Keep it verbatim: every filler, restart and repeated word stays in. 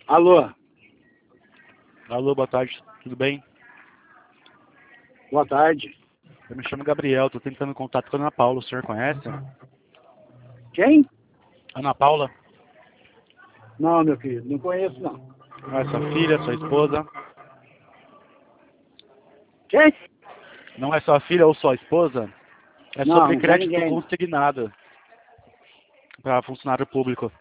Alô, Alô, boa tarde, tudo bem? boa tarde. Eu me chamo Gabriel, estou tentando contato com a Ana Paula, o senhor conhece? Quem? Ana Paula? Não, meu querido, não conheço não. Não é sua filha, sua esposa? Quem? Não é sua filha ou sua esposa? É Não, sobre não tem crédito ninguém. consignado para funcionário público.